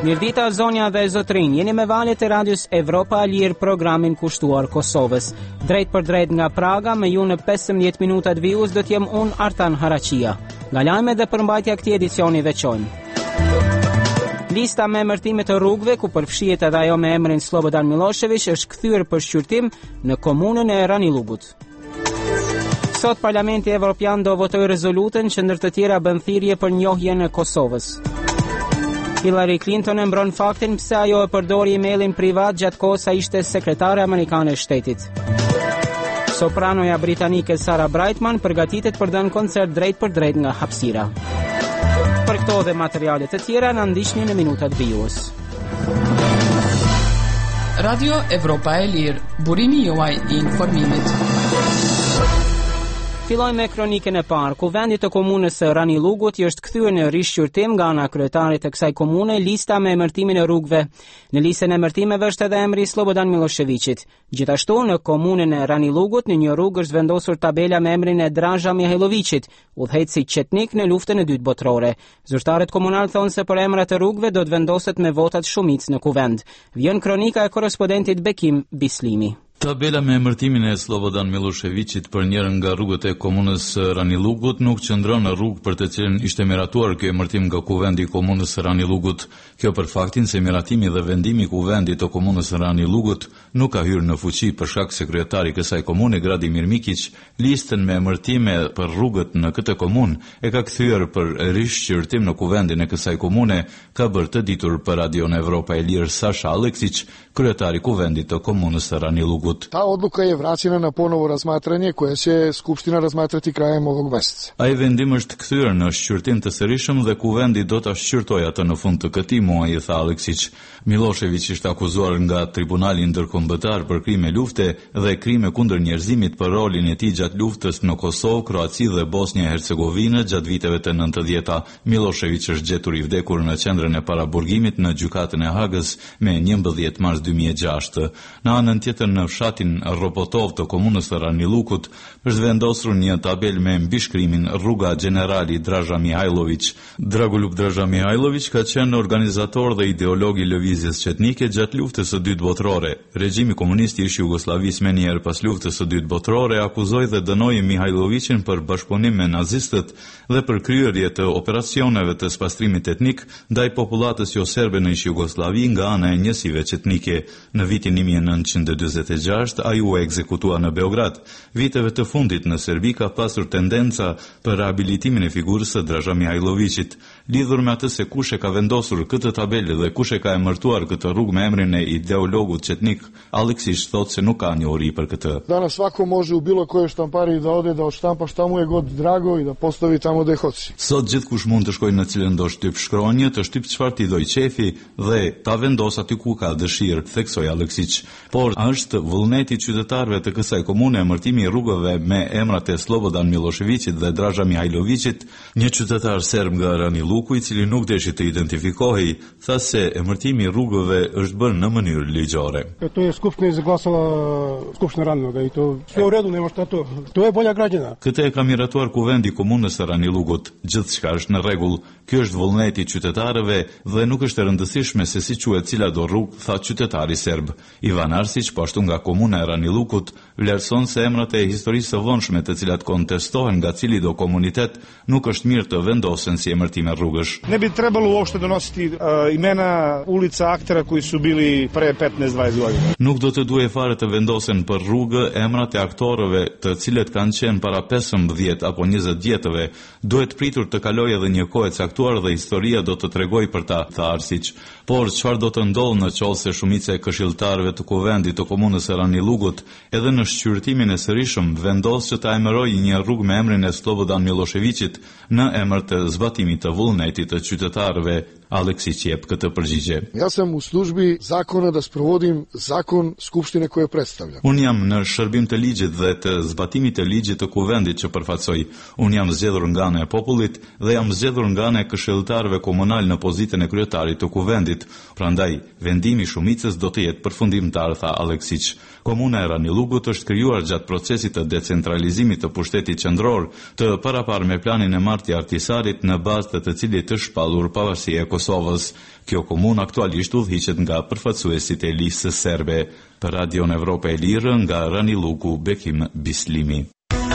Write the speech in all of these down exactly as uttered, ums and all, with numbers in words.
Mirdita zonja dhe zotrin, jeni me valët e radios Evropa e Lirë, programin kushtuar Kosovës. Drejt për drejt nga Praga, me ju në pesëmbëdhjetë minutat vijus do t'jem unë Artan Haraqia. Nga lajme dhe përmbajtja këtij edicioni veçojmë. Lista me emërtime të rrugëve, ku përfshihet edhe ajo me emrin Slobodan Milošević, është kthyer për shqyrtim në komunën e Ranilugut. Sot Parlamenti Evropian do votoj rezolutën që ndër të tjera bën thirrje për njohjen e Kosovës. Hillary Clinton e mbron faktin pse ajo e përdori emailin privat gjatë kohës sa ishte sekretare amerikane e shtetit. Sopranoja britanike Sarah Brightman përgatitet për dhënë koncert drejt për drejt nga hapësira. Për këto dhe materiale të tjera na ndiqni në minutat vijus. Radio Evropa e Lirë, burimi juaj i informimit. Fillojmë me kronikën e parë, ku vendi të komunës së Ranilugut i është kthyer në rishqyrtim nga ana kryetarit të kësaj komune lista me emërtimin e rrugëve. Në listën e emërtimeve është edhe emri Slobodan Miloševićit. Gjithashtu në komunën e Ranilugut në një rrugë është vendosur tabela me emrin e Draža Mihajlovićit, udhëheqësi çetnik në luftën e dytë botërore. Zyrtarët komunal thonë se për emrat e rrugëve do të vendoset me votat shumicë në kuvend. Vjen kronika e korrespondentit Bekim Bislimi. Tabela me emërtimin e Slobodan Miloševićit për njërën nga rrugët e komunës Ranilugut nuk qëndron në rrugë për të cilën ishte miratuar kjo emërtim nga kuvendi i komunës Ranilugut. Kjo për faktin se miratimi dhe vendimi i kuvendit të komunës Ranilugut nuk ka hyrë në fuqi për shkak se kryetari i kësaj komune Gradimir Mikić listën me emërtime për rrugët në këtë komunë e ka kthyer për rishqyrtim në kuvendin e kësaj komune, ka bërë të ditur për Radion Evropa e Lirë Sasha Aleksić, kryetari i kuvendit të komunës Ranilugut. Ta odluka je vraćena na ponovo razmatranje koje će Skupština razmatrati krajem ovog meseca. Ai vendim është kthyer në shqyrtim të sërishëm dhe kuvendi do ta shqyrtojë atë në fund të këtij muaji, tha Aleksić. Milošević ishte akuzuar nga Tribunali Ndërkombëtar për krime lufte dhe krime kundër njerëzimit për rolin e tij gjatë luftës në Kosovë, Kroaci dhe Bosnjë e Hercegovinë gjatë viteve të nëntëdhjeta. Milošević është gjetur i vdekur në qendrën e paraburgimit në gjykatën e Hagës me njëmbëdhjetë mars dy mijë e gjashtë. Në anën tjetër në fshatin Ropotov të komunës së Ranilukut është vendosur një tabel me mbishkrimin Rruga Generali Draža Mihajlović. Dragoljub Draža Mihajlović ka qenë organizator dhe ideolog i lëvizjes qetnike gjatë luftës së dytë botërore. Regjimi komunist i Jugosllavisë më njëherë pas luftës së dytë botërore akuzoi dhe dënoi Mihajlovićin për bashkëpunim me nazistët dhe për kryerje të operacioneve të spastrimit etnik ndaj popullatës jo serbe në Jugosllavi nga ana e njësive qetnike. Në vitin një mijë e nëntëqind e dyzet e gjashtë ai u ekzekutua në Beograd. Viteve të fundit në Serbi ka pasur tendenca për rehabilitimin e figurës së Draža Mihajlovićit. Lidhur me atë se kush e ka vendosur këtë tabelë dhe kush e ka emërtuar këtë rrugë me emrin e ideologut qetnik, Aleksić thotë se nuk ka njohuri për këtë. Danas svako može u bilo kojoj štampari da ode da odštampa šta mu je god drago i da postavi tamo gde hoće. Sot gjithkush mund të shkojë në cilën do shtyp shkronjë, të shtyp çfarë t'i doj qefi dhe ta vendos aty ku ka dëshirë, theksoi Aleksić. Por është vullneti qytetarëve të kësaj komune emërtimi i rrugëve me emrat e Slobodan Miloševićit dhe Draža Mihajlovićit. Një qytetar serb nga Raniluku, i cili nuk deshi të identifikohej, tha se emërtimi i rrugëve është bërë në mënyrë ligjore. To je Skupština izglasala, Skupština Raniluga i to sve u redu, nema šta to. To je volja građana. Këtë e ka miratuar kuvendi i komunës së Ranilugut. Gjithçka është në rregull. Ky është vullneti i qytetarëve dhe nuk është e rëndësishme se si quhet cila do rrugë, tha qytetari serb. Ivan Arsić, po ashtu nga komuna e Ranilukut, vlerëson se emrat e historisë së vonshme të cilat kontestohen nga cili do komunitet nuk është mirë të vendosen si emërtime rrugësh. Ne bi trebalo uopšte donositi uh, imena ulica aktera koji su bili pre petnaest dvadeset godina. Nuk do të duhej fare të vendosen për rrugë emrat e aktorëve të cilët kanë qenë para pesëmbëdhjetë apo njëzet vjetëve. Duhet pritur të kalojë edhe një kohë e caktuar dhe historia do të tregojë për ta, tha Arsić. Por çfarë do të ndodhë në qoftë se shumica e këshilltarëve të kuvendit të komunës së Ranilugut edhe në shqyrtimin e sërishëm vendos që ta emërojë një rrugë me emrin e Slobodan Miloševićit në emër të zbatimit të vullnetit të qytetarëve, Aleksić jep këtë përgjigje. Ja sam u službi zakona da sprovodim zakon Skupštine koje predstavljam. Unë jam në shërbim të ligjit dhe të zbatimit të ligjit të kuvendit që përfaqësoj. Unë jam zgjedhur nga ana e popullit dhe jam zgjedhur nga ana e këshilltarëve komunal në pozitën e kryetarit të kuvendit. Prandaj, vendimi i shumicës do të jetë përfundimtar, tha Aleksić. Komuna e Ranilugut është krijuar gjatë procesit të decentralizimit të pushtetit qendror, të paraparë me planin e marrë të Artisarit në bazë të të cilit është shpallur pavarësia e Kosovës. Kosovës. Kjo komunë aktualisht udhëhiqet nga përfaqësuesit e listës serbe. Për Radion Evropa e Lirë nga Raniluku, Bekim Bislimi.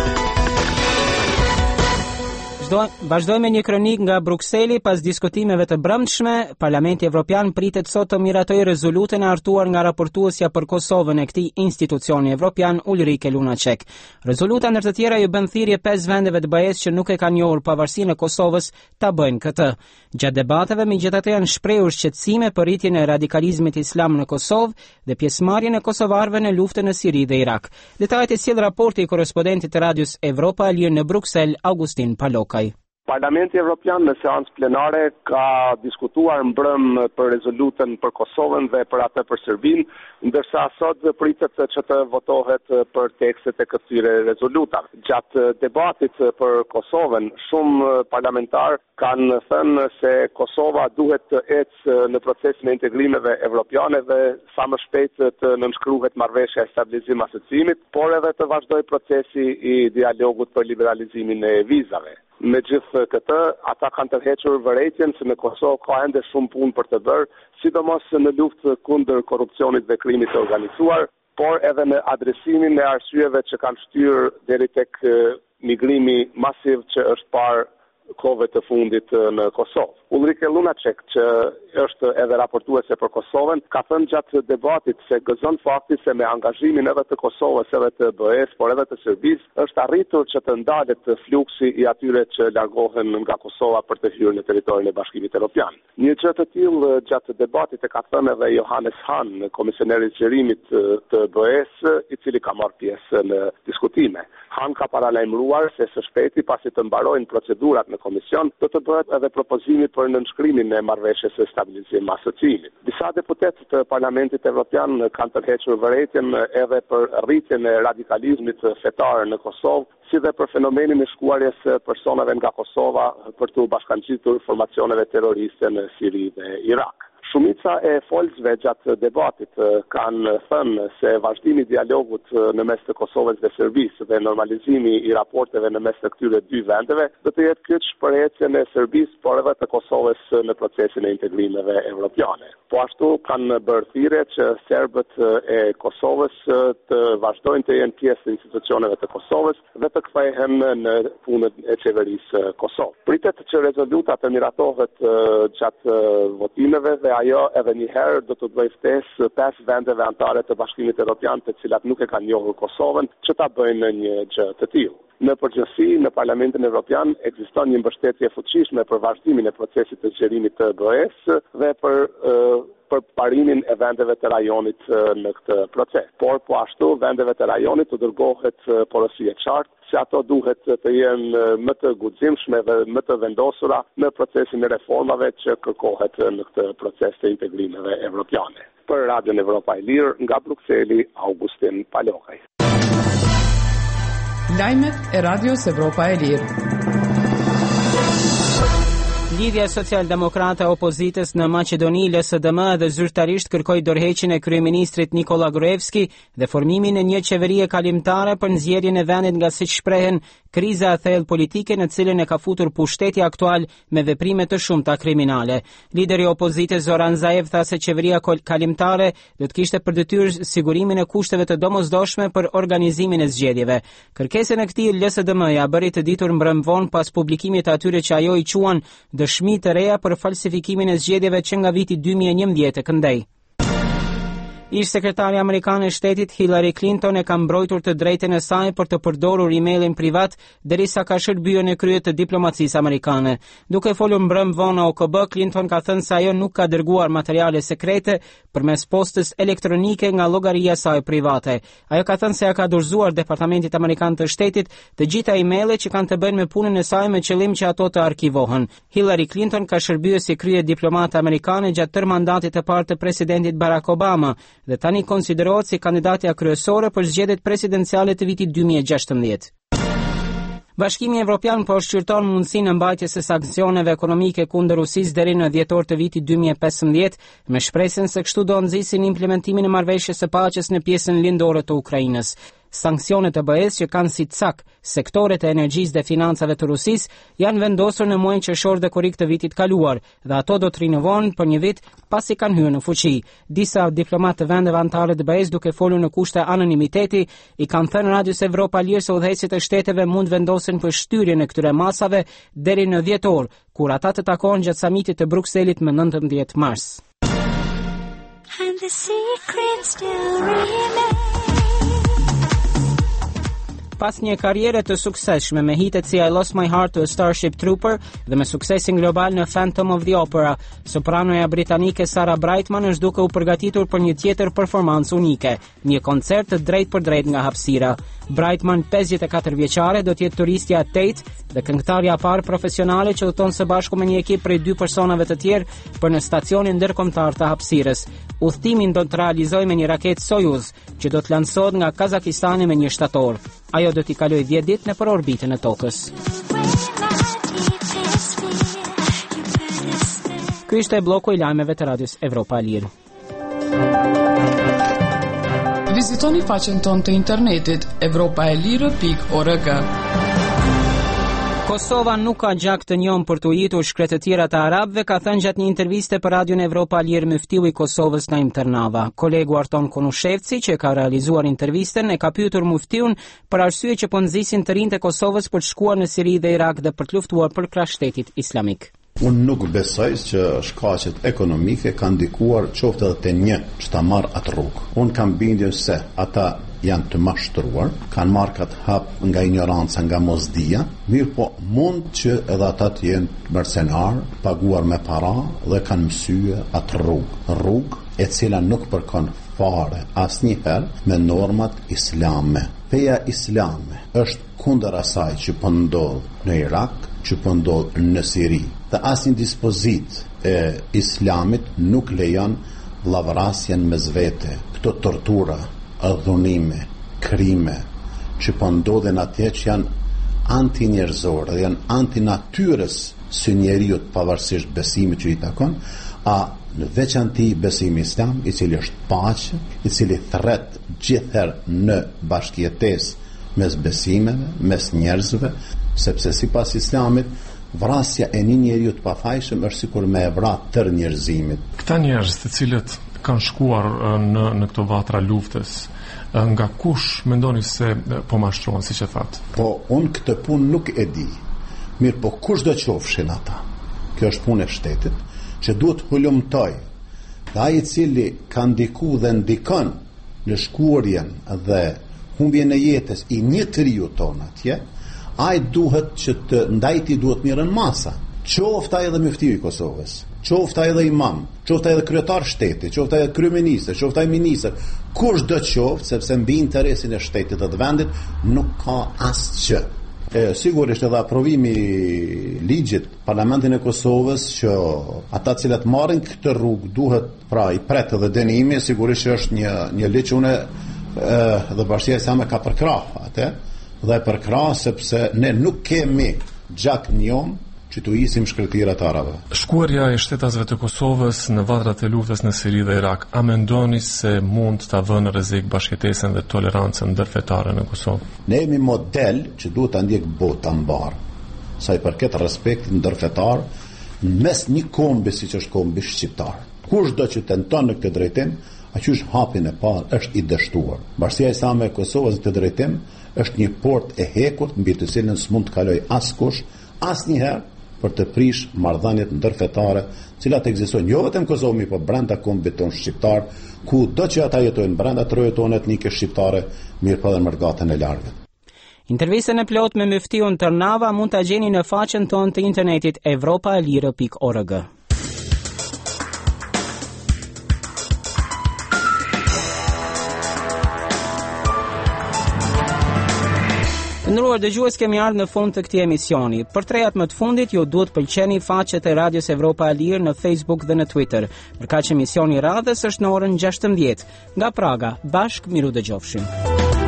Vazhdojmë një kronik nga Brukseli. Pas diskutimeve të brëmshme, Parlamenti Evropian pritet sot të miratojë rezolutën e hartuar nga raportuesja për Kosovën e këtij institucioni evropian, Ulrike Lunacek. Rezoluta ndër të tjera ju bën thirrje pesë vendeve të B E S që nuk e kanë njohur pavarësinë e Kosovës ta bëjnë këtë. Gjatë debateve, megjithatë, janë shprehur shqetësime për rritjen e radikalizmit islam në Kosovë dhe pjesëmarrjen e kosovarëve në luftën në Siri dhe Irak. Detajet e sjell raporti i korrespondentit të Radios Evropa e Lirë në Bruksel, Augustin Paloka. Parlamenti Evropian në seancë plenare ka diskutuar mbrëm për rezolutën për Kosovën dhe për atë për Serbinë, ndërsa sot pritet që të votohet për tekstet e këtyre rezolutave. Gjatë debatit për Kosovën, shumë parlamentar kanë thënë se Kosova duhet të ecë në procesin e integrimeve evropiane dhe sa më shpejt të nënshkruhet marrëveshja e stabilizim asociimit, por edhe të vazhdoj procesi i dialogut për liberalizimin e vizave. Me gjithë këtë, ata kanë tërhequr vërejtjen se në Kosovë ka ende shumë punë për të bërë, sidomos në luftë kundër korrupsionit dhe krimit të organizuar, por edhe në adresimin e arsyeve që kanë shtyrë deri tek migrimi masiv që është parë kohëve të fundit në Kosovë. Ulrike Lunacek, që është edhe raportuese për Kosovën, ka thënë gjatë debatit se gëzon fakti se me angazhimin edhe të Kosovës, edhe të B E S, por edhe të Serbisë, është arritur që të ndalet fluksi i atyre që largohen nga Kosova për të hyrë në territorin e Bashkimit Evropian. Një gjë të tillë gjatë debatit e ka thënë edhe Johannes Hahn, komisioneri i zgjerimit të B E S, i cili ka marrë pjesë në diskutime. Hahn ka paralajmëruar se së shpejti pasi të mbarojnë procedurat në komision, do të bëhet edhe propozimi për nënshkrimin e marrëveshjes së stabilizim asociimit. Disa deputetë të Parlamentit Evropian kanë tërhequr vërejtjen edhe për rritjen e radikalizmit fetar në Kosovë, si dhe për fenomenin e shkuarjes personave nga Kosova për të bashkangjitur formacioneve terroriste në Siri dhe Irak. Shumica e folësve gjatë debatit kanë thënë se vazhdimi i dialogut në mes të Kosovës dhe Serbisë dhe normalizimi i raporteve në mes të këtyre dy vendeve do të jetë kyç për ecjen e Serbisë, por edhe të Kosovës në procesin e integrimeve evropiane. Po ashtu kanë bërë thirrje që serbët e Kosovës të vazhdojnë të jenë pjesë të institucioneve të Kosovës dhe të kthehen në punën e qeverisë Kosovë. Pritet që rezoluta të miratohet gjatë votimeve dhe ajo edhe një herë do të bëjë ftesë pesë vendeve anëtare të Bashkimit Evropian, të cilat nuk e kanë njohur Kosovën, që ta bëjnë një gjë të tillë. Në përgjithësi, në Parlamentin Evropian ekziston një mbështetje fuqishme për vazhdimin e procesit të zgjerimit të B E S dhe për uh, për parimin e vendeve të rajonit në këtë proces. Por po ashtu vendeve të rajonit të dërgohet porosi e qartë se ato duhet të jenë më të guximshme dhe më të vendosura në procesin e reformave që kërkohet në këtë proces të integrimeve evropiane. Për Radion Evropa e Lirë, nga Brukseli, Augustin Palokaj. Lajmet e Radios Evropa e Lirë. Lidhja Social-Demokrate e Opozitës në Maqedoni, L S D M, dhe zyrtarisht kërkoi dorëheqjen e kryeministrit Nikola Gruevski dhe formimin e një qeverie kalimtare për nxjerrjen e vendit nga, siç shprehen, kriza e thellë politike në cilën e ka futur pushteti aktual me veprime të shumta kriminale. Lideri i opozitës Zoran Zaev tha se qeveria kalimtare do të kishte për detyrë sigurimin e kushteve të domosdoshme për organizimin e zgjedhjeve. Kërkesën e këtij L S D M ja bëri të ditur mbrëmvon pas publikimit të atyre që ajo i quan dëshmi të reja për falsifikimin e zgjedhjeve që nga viti dy mijë e njëmbëdhjetë këndej. Ish sekretari amerikan e shtetit Hillary Clinton e ka mbrojtur të drejtën e saj për të përdorur emailin privat derisa ka shërbyer në krye të diplomacisë amerikane. Duke folur mbrëm vonë O K B, Clinton ka thënë se ajo nuk ka dërguar materiale sekrete përmes postës elektronike nga llogaria e saj private. Ajo ka thënë se ja ka dorëzuar Departamentit Amerikan të Shtetit të gjitha emailët që kanë të bëjnë me punën e saj me qëllim që ato të arkivohen. Hillary Clinton ka shërbyer si krye diplomate amerikane gjatë tërë mandatit të parë të presidentit Barack Obama dhe tani konsiderohet si kandidatja kryesore për zgjedhjet presidenciale të vitit dy mijë e gjashtëmbëdhjetë. Bashkimi Evropian po shqyrton mundësinë e mbajtjes së sanksioneve ekonomike kundër Rusisë deri në dhjetor të vitit dy mijë e pesëmbëdhjetë, me shpresën se kështu do nxisin implementimin e marrëveshjes së paqes në pjesën lindore të Ukrainës. Sanksionet e B E-s që kanë si cak sektoret e energjisë dhe financave të Rusisë janë vendosur në muajin qershor dhe korrik të vitit kaluar dhe ato do të rinovohen për një vit pasi kanë hyrë në fuqi. Disa diplomatë të vendeve anëtare të B E-s duke folur në kushte anonimiteti i kanë thënë Radios Evropa Lirë se udhëheqësit e shteteve mund vendosin për shtyrjen e këtyre masave deri në dhjetor, kur ata të takohen gjatë samitit të Brukselit më nëntëmbëdhjetë mars. And the secret still remains. Pas një karriere të suksesshme me hitet si I Lost My Heart to a Starship Trooper dhe me suksesin global në Phantom of the Opera, sopranoja britanike Sarah Brightman është duke u përgatitur për një tjetër performancë unike, një koncert të drejt për drejt nga hapësira. Brightman, pesëdhjetë e katër vjeçare, do të jetë turistja Tate dhe këngëtarja e parë profesionale që udhton së bashku me një ekip prej dy personave të tjerë për në stacionin ndërkombëtar të hapësirës. Udhtimin do të realizojë me një raketë Soyuz, që do të lansohet nga Kazakistani me një shtator. Ajo do t'i kalojë dhjetë ditë nëpër orbitën e Tokës. Ky ishte bloku i lajmeve të Radios Evropa Lirë. Vizitoni faqen tonë të internetit evropaelire pikë org. Kosova nuk ka gjak të njohur për të ujitur shkretëtirat e arabëve, ka thënë gjatë një interviste për Radion Evropa Lirë muftiu i Kosovës Naim Ternava. Kolegu Arton Konushevci, që ka realizuar intervisten, e ka pyetur muftiun për arsye që po nxisin të rinjtë e Kosovës për të shkuar në Siri dhe Irak dhe për të luftuar për krah shtetit islamik. Unë nuk besoj që shkaqet ekonomike kanë ndikuar qoftë edhe te një që ta marr atë rrugë. Unë kam bindjen se ata janë të mashtruar, kanë marrë katë hap nga ignoranca, nga mosdia, mirë po mund që edhe ata të jenë mercenar, paguar me para dhe kanë mësye atë rrugë. Rrugë e cila nuk përkon fare asnjëherë me normat islame. Feja islame është kundër asaj që po ndodh në Irak, që po ndodh në Siri. Dhe asnjë dispozit e islamit nuk lejon vllavrasjen mes vete. Këto tortura, dhunime, krime që po ndodhen atje që janë antinjerëzore dhe janë antinatyrës së njeriut pavarësisht besimit që i takon, a në veçanti besimi islam, i cili është paqe, i cili thret gjithherë në bashkëjetesë mes besimeve, mes njerëzve, sepse sipas islamit vrasja e një njeriu të pafajshëm është sikur me e vrarë tërë njerëzimit. Këta njerëz të cilët kanë shkuar në në këto vatra luftës, nga kush mendoni se po mashtrohen, siç e that? Po unë këtë punë nuk e di. Mirë, po kush do qofshin ata? Kjo është punë e shtetit që duhet hulumtoj. Dhe ai i cili ka ndiku dhe ndikon në shkuarjen dhe humbjen e jetës i një triu ton atje, ai duhet që të ndajti duhet mirën masa. Qofta edhe muftiu i Kosovës, qofta edhe imam, qofta edhe kryetar shteti, qofta edhe kryeminist, qofta edhe ministër, kush do qoftë, sepse mbi interesin e shtetit dhe të vendit nuk ka asgjë. E, sigurisht edhe aprovimi ligjit Parlamentin e Kosovës që ata cilët marrin këtë rrugë duhet pra i pret edhe dënimi, sigurisht që është një një ligj që une dhe Bashkia Islame ka përkrah atë dhe e përkrah sepse ne nuk kemi gjak njom që të isim shkretira të arabëve. Shkuarja e shtetasve të Kosovës në vatrat e luftës në Siri dhe Irak, a mendoni se mund të vënë në rrezik bashkëtesën dhe tolerancën ndërfetare në Kosovë? Ne jemi model që duhet ta ndjek bota mbar. Sa i përket respektit ndërfetar mes një kombi siç është kombi shqiptar. Kushdo që tenton në këtë drejtim, aqysh hapin e parë është i dështuar. Bashkia Islame e Kosovës në këtë drejtim është një port e hekur mbi të cilën s'mund të kaloj askush asnjëherë për të prish marrëdhëniet ndërfetare, cilat ekzistojnë jo vetëm në Kosovë, por brenda kombit ton shqiptar, ku do që ata jetojnë brenda trojës tonë etnike shqiptare, mirë po edhe në rgatën e largët. Intervistën e plot me muftiun Ternava mund ta gjeni në faqen tonë të internetit evropaelire pikë org. Të nderuar dëgjues, kemi ardhur në fund të këtij emisioni. Për tre javë më të fundit ju duhet pëlqeni faqet e Radios Evropa Lirë në Facebook dhe në Twitter. Përkaq emisioni i radhës është në orën gjashtëmbëdhjetë. Nga Praga, bashkë miru dëgjofshim.